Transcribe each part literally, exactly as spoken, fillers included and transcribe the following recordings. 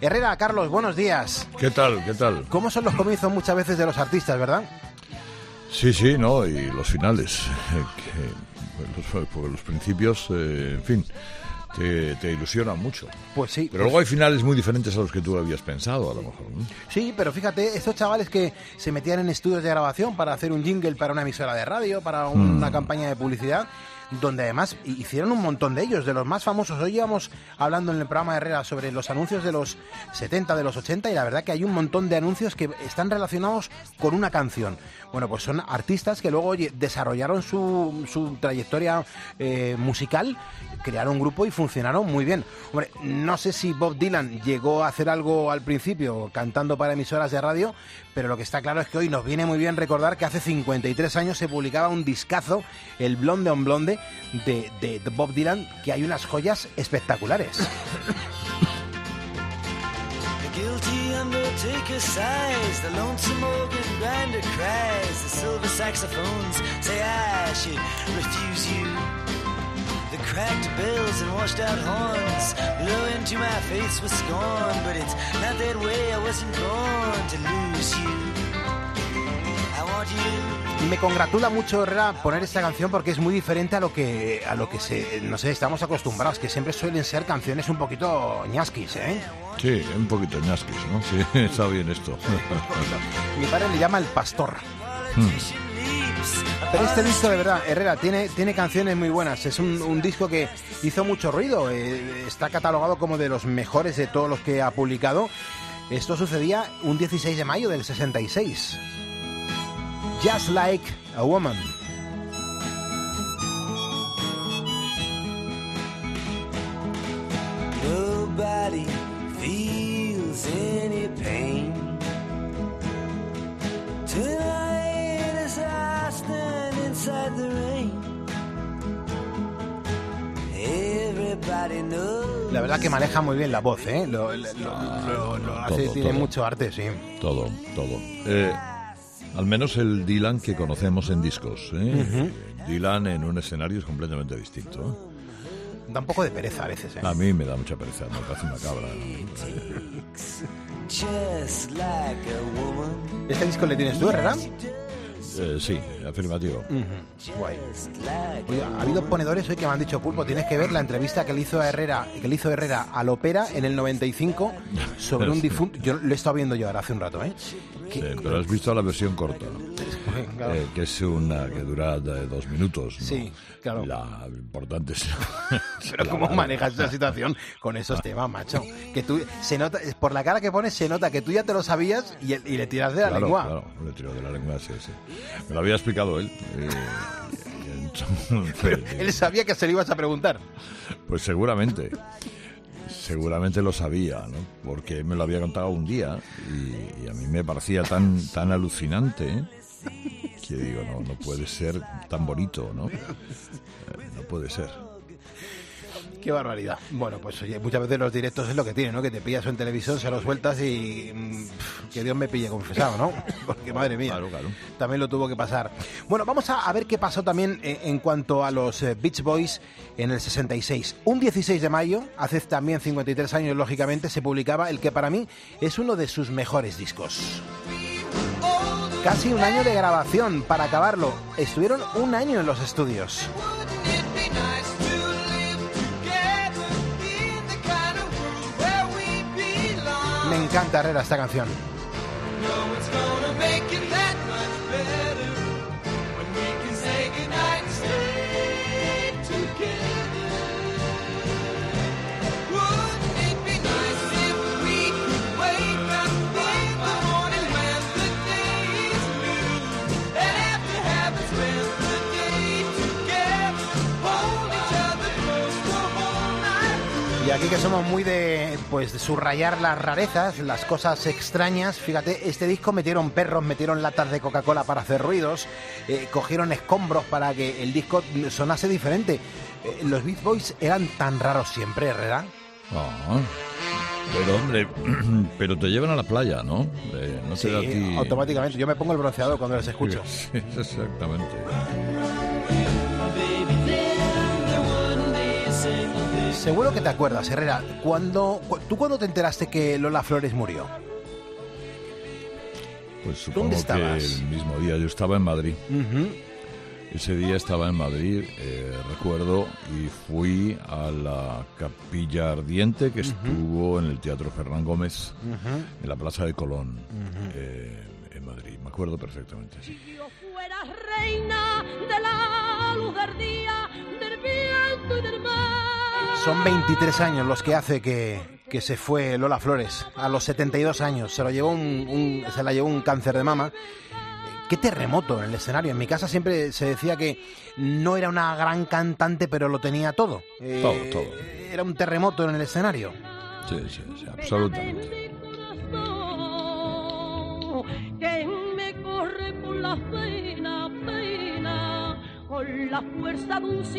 Herrera, Carlos, buenos días. ¿Qué tal? ¿Qué tal? ¿Cómo son los comienzos muchas veces de los artistas, verdad? Sí, sí, no, y los finales, eh, que, los, pues los principios, eh, en fin, te, te ilusionan mucho. Pues sí. Pero pues... luego hay finales muy diferentes a los que tú habías pensado, a lo mejor, ¿no? Sí, pero fíjate, estos chavales que se metían en estudios de grabación para hacer un jingle para una emisora de radio, para una hmm. campaña de publicidad, donde además hicieron un montón de ellos, de los más famosos. Hoy íbamos hablando en el programa de Herrera sobre los anuncios de los setenta, de los ochenta, y la verdad que hay un montón de anuncios que están relacionados con una canción. Bueno, pues son artistas que luego oye, desarrollaron su, su trayectoria eh, musical, crearon un grupo y funcionaron muy bien. Hombre, no sé si Bob Dylan llegó a hacer algo al principio cantando para emisoras de radio, pero lo que está claro es que hoy nos viene muy bien recordar que hace cincuenta y tres años se publicaba un discazo, el Blonde on Blonde, de, de, de Bob Dylan, que hay unas joyas espectaculares. Guilty undertaker sighs, the lonesome organ grinder cries, the silver saxophones say I should refuse you. The cracked bells and washed out horns blow into my face with scorn, but it's not that way, I wasn't born to lose you. I want you. Me congratula mucho, Herrera, poner esta canción porque es muy diferente a lo que a lo que se, no sé, estamos acostumbrados, que siempre suelen ser canciones un poquito ñasquis, ¿eh? Sí, un poquito ñasquis, ¿no? Sí, está bien esto. Mi padre le llama el pastor. Hmm. Pero este disco, de verdad, Herrera, tiene, tiene canciones muy buenas. Es un, un disco que hizo mucho ruido. Eh, está catalogado como de los mejores de todos los que ha publicado. Esto sucedía un dieciséis de mayo del sesenta y seis. Just Like a Woman. Nobody feels any pain tonight as I stand inside the rain. Everybody knows. La verdad que maneja muy bien la voz, ¿eh? Lo, lo, ah, lo, lo hace, todo, tiene todo. mucho arte, sí. Todo, todo. Eh, al menos el Dylan que conocemos en discos, ¿eh? Uh-huh. Dylan en un escenario es completamente distinto, ¿eh? Da un poco de pereza a veces, ¿eh? A mí me da mucha pereza, me parece una cabra, ¿no? ¿Este disco le tienes tú, Herrera? Eh, sí, afirmativo. Uh-huh. Guay. Oye, ha habido ponedores hoy que me han dicho, Pulpo, tienes que ver la entrevista que le hizo a Herrera, que le hizo Herrera al Opera en el noventa y cinco sobre un difunto. Yo lo he estado viendo yo ahora hace un rato, ¿eh? Sí, pero has visto la versión corta, claro. eh, que es una que dura de dos minutos, ¿no? Sí, claro. La importante es... Pero ¿cómo manejas esa situación con esos temas, macho? Que tú, se nota, por la cara que pones, se nota que tú ya te lo sabías y, y le tiras de la claro, lengua. Claro, le tiro de la lengua, sí, sí. Me lo había explicado él. Eh, Pero él sabía que se lo ibas a preguntar. Pues seguramente. Seguramente lo sabía, ¿no? Porque me lo había contado un día y, y a mí me parecía tan tan alucinante, ¿eh? Que digo, no, no puede ser tan bonito, ¿no? Eh, no puede ser. Qué barbaridad. Bueno, pues oye, muchas veces los directos es lo que tiene, ¿no? Que te pillas en televisión, se los sueltas y pff, que Dios me pille confesado, ¿no? Porque madre mía, claro, claro. También lo tuvo que pasar. Bueno, vamos a, a ver qué pasó también en, en cuanto a los eh, Beach Boys en el sesenta y seis. Un dieciséis de mayo, hace también cincuenta y tres años, lógicamente, se publicaba el que para mí es uno de sus mejores discos. Casi un año de grabación para acabarlo. Estuvieron un año en los estudios. Me encanta, Herrera, esta canción. Y aquí que somos muy de, pues, de subrayar las rarezas, las cosas extrañas, fíjate, este disco metieron perros, metieron latas de Coca-Cola para hacer ruidos, eh, cogieron escombros para que el disco sonase diferente. Eh, los Beach Boys eran tan raros siempre, Herrera. Oh, pero hombre, pero te llevan a la playa, ¿no? Eh, no sí, te da a ti... automáticamente. Yo me pongo el bronceador cuando los escucho. Sí, exactamente. Seguro que te acuerdas, Herrera. ¿Cuándo, cu- ¿Tú cuándo te enteraste que Lola Flores murió? Pues supongo ¿Dónde que estabas? el mismo día. Yo estaba en Madrid. Uh-huh. Ese día estaba en Madrid, eh, recuerdo, y fui a la Capilla Ardiente que estuvo en el Teatro Fernán Gómez, Uh-huh. en la Plaza de Colón, eh, en Madrid. Me acuerdo perfectamente, sí. Si yo fuera reina de la luz del día, del viento y del mar. Son veintitrés años los que hace que, que se fue Lola Flores. A los setenta y dos años. Se, lo llevó un, un- se la llevó un cáncer de mama. Qué terremoto en el escenario. En mi casa siempre se decía que no era una gran cantante, pero lo tenía todo. Eh, Todo, todo. Era un terremoto en el escenario. Sí, sí, sí, absolutamente. En mi corazón, que me corre por la pena, pena, con la fuerza de un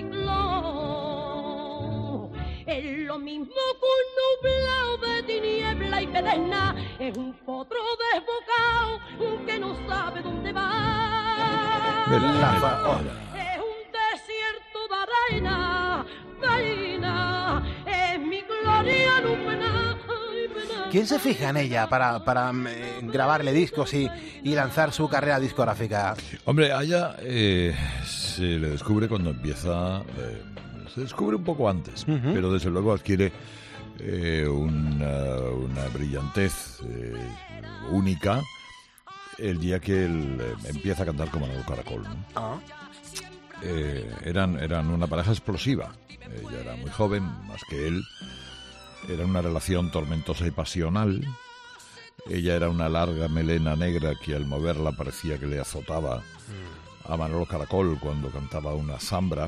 ciclón. Es lo mismo que un nublado de tiniebla y pedena, es un potro desbocado que no sabe dónde va. Mira, La mira, fa- oh. Es un desierto de arena, pena, es mi gloria no pena, ay, pena. ¿Quién se fija en ella para, para eh, grabarle discos y, y lanzar su carrera discográfica? Hombre, a ella eh, se le descubre cuando empieza... eh, se descubre un poco antes, Ujú. pero desde luego adquiere eh, una, una brillantez eh, única el día que él eh, empieza a cantar con Manolo Caracol, ¿no? Ah. Eh, eran, eran una pareja explosiva. Ella era muy joven, más que él. Era una relación tormentosa y pasional. Ella era una larga melena negra que al moverla parecía que le azotaba a Manolo Caracol cuando cantaba una zambra.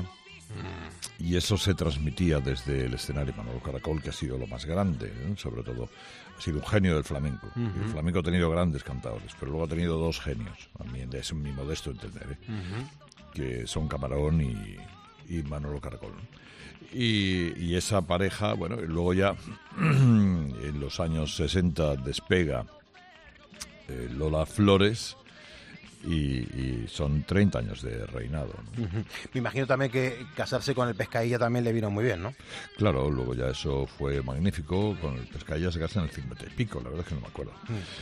Y eso se transmitía desde el escenario. Manolo Caracol, que ha sido lo más grande, ¿no? Sobre todo ha sido un genio del flamenco. Ujú. El flamenco ha tenido grandes cantadores, pero luego ha tenido dos genios, a mí es mi modesto entender, ¿eh? Que son Camarón y, y Manolo Caracol. Y, y esa pareja, bueno, y luego ya en los años sesenta despega eh, Lola Flores y, y son treinta años de reinado, ¿no? Ujú. Me imagino también que casarse con el Pescadilla también le vino muy bien, ¿no? Claro, luego ya eso fue magnífico, con el Pescadilla se casa en el cincuenta y pico, la verdad es que no me acuerdo.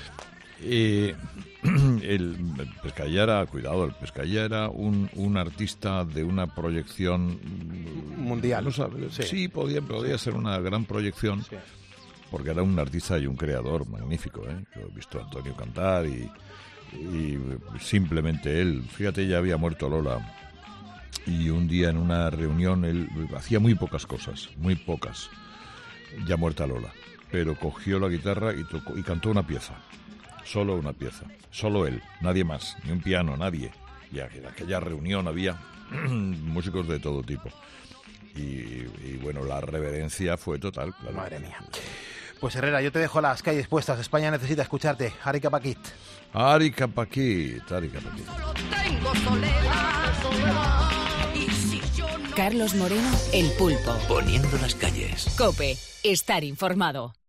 Y el Pescadilla era, cuidado, el Pescadilla era un, un artista de una proyección Mundial. no sabe, Sí. sí, podía, podía ser una gran proyección, Sí. porque era un artista y un creador magnífico, ¿eh? Yo he visto a Antonio cantar y, y simplemente él, fíjate, ya había muerto Lola y un día en una reunión él hacía muy pocas cosas, muy pocas, ya muerta Lola, pero cogió la guitarra y tocó y cantó una pieza. Solo una pieza, solo él, nadie más, ni un piano, nadie. Y en aquella reunión había músicos de todo tipo. Y, y bueno, la reverencia fue total, claro. Madre mía. Pues Herrera, yo te dejo las calles puestas. España necesita escucharte. Arica Paquit. Arica Paquit, Arica Paquit. Solo tengo soledad, soledad. Y si yo no Carlos Moreno, El Pulpo. Poniendo las calles. COPE. Estar informado.